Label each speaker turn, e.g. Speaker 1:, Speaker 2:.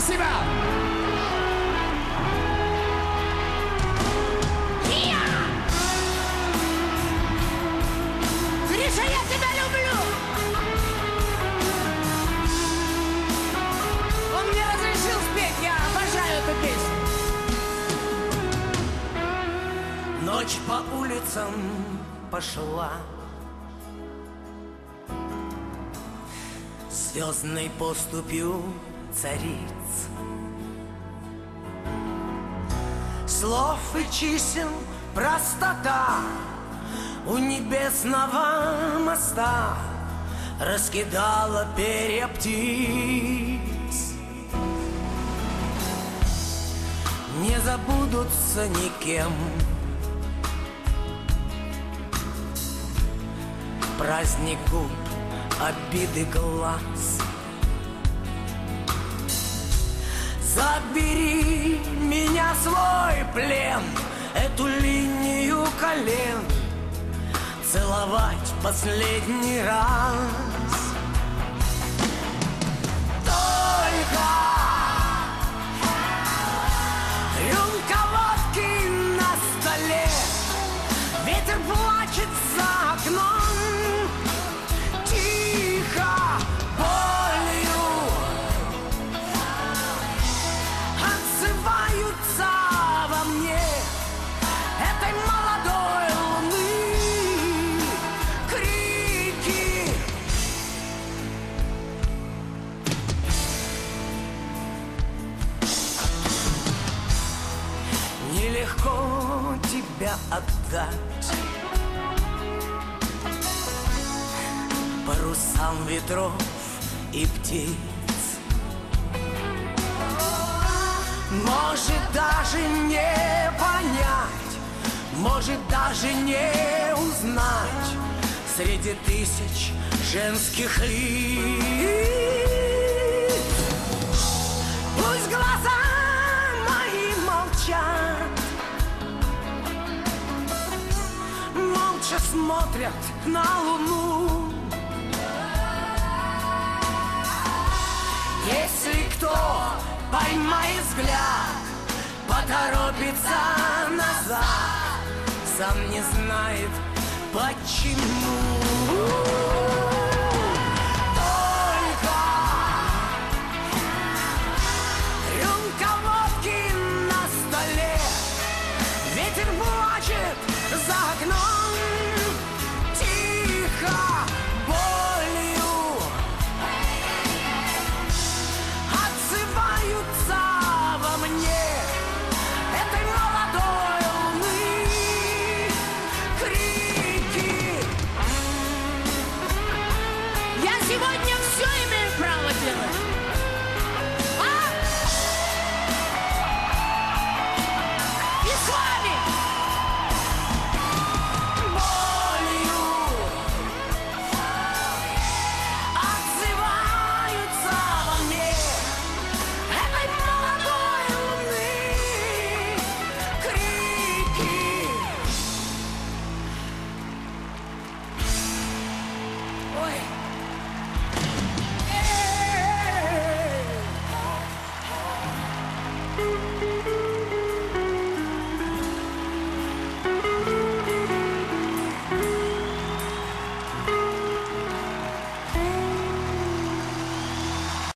Speaker 1: Спасибо!
Speaker 2: Гриша, я тебя люблю! Он мне разрешил спеть, я обожаю эту песню.
Speaker 3: Ночь по улицам пошла, звездной поступью цариц. Слов и чисел простота у небесного моста раскидала перья птиц. Не забудутся никем праздник губ, обиды глаз. Забери меня в свой плен, эту линию колен целовать последний раз. Только рюмка водки на столе, ветер плачет за окном, тихо, болью отзываются во мне этой молодой луны крики. Нелегко тебя отдать парусам ветров и птиц. Может даже не понять, может даже не узнать среди тысяч женских лиц. Пусть глаза мои молчат, молча смотрят на луну. Если кто поймает взгляд, поторопится назад, сам не знает почему.